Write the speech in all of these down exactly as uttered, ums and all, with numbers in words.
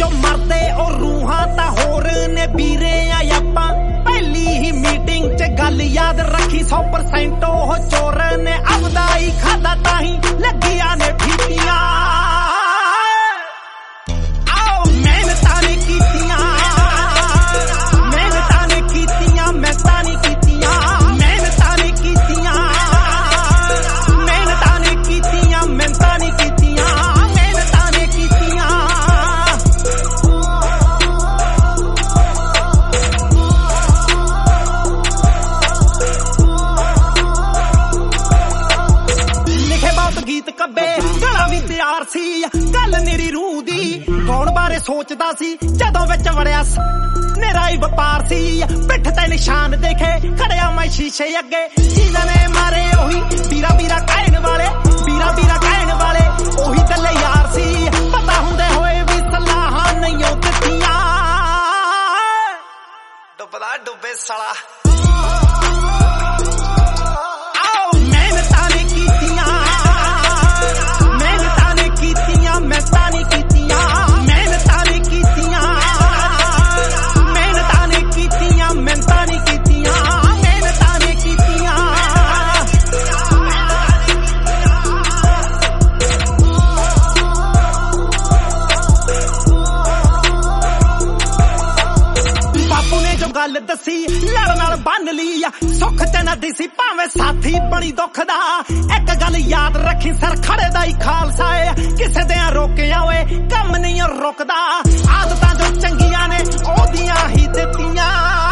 जो मरदे ओ रूहां तां होर ने वीरे आ आपां पहली ही मीटिंग च गल याद रखी सौ परसेंट ओह चोर ने अपदा ही खादा ताही लगिया ने फीतियां आओ मेहनतां ने कीतियां मेहनतां ने कीतियां मेहनतां ने कीतियां मेहनतां ने कीतियां मेहनतां ने कीतियां मेहनतां ने कीतियां मेहनतां ने कीतियां लिखे बहुत गीत कब्बे गला भी तैयार सी गल मेरी रूह दी कौन बारे सोचदा सी जदों विच वड़िया मेरा ही व्यापार सी पिठ ते निशान देखे खड़िया मैं शीशे अगे सीजने मारे ओही बीरा बीरा कहण वाले बीरा बीरा कहण वाले ओही गल्ले यार सी पता हुंदे होए भी सलाहां नहीं दित्तियां डुबदा डुबे साला आओ मेहनतां ने कीतियां मेहनतां ने कीतियां मेहनतां ने कीतियां मेहनतां ने कीतियां मेहनतां ने कीतियां मेहनतां ने कीतियां मेहनतां ने कीतियां बापू ने जो गल दसी लड़ नाल बन ली सुख ते ना दिसी भावें साथी बड़ी दुख दा एक गल याद रखी सर खड़े दा ही खालसा है किसे दे रोकिया होए कम नहीं रुकदा आदतां जो चंगियां ने ओदियां ही दित्तियां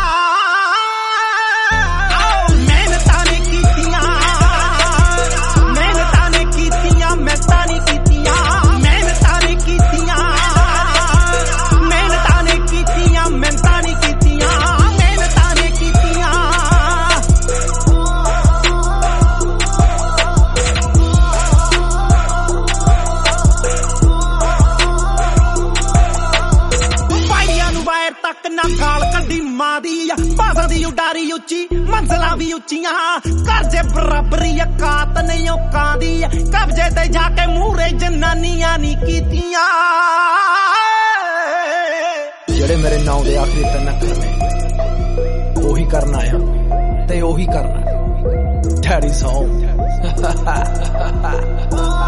आओ मेहनतां ने कीतियां मेहनतां ने कीतियां मेहनतां ने कीतियां मेहनतां ने कीतियां मेहनतां ने कीतियां मेहनतां ने कीतियां मेहनतां ने कीतियां पाइयां नूं वायर तक ना गाल कड्डी मां दी भाषा दी उडारी उच्ची मंजिलां भी उच्चियां करजे बराबरी औकात नहीं औकां दी कब्जे ते जाके मूहरे जनानियां नी कीतियां ਜਿਹੜੇ ਮੇਰੇ ਨਾਂ ਦੇ ਆਖਰੀ ਤਿੰਨ ਅੱਖਰ ਨੇ ਉਹੀ ਕਰਨ ਆਇਆ ਤੇ ਉਹੀ ਕਰਨਾ ਡੈਡੀ ਸੌ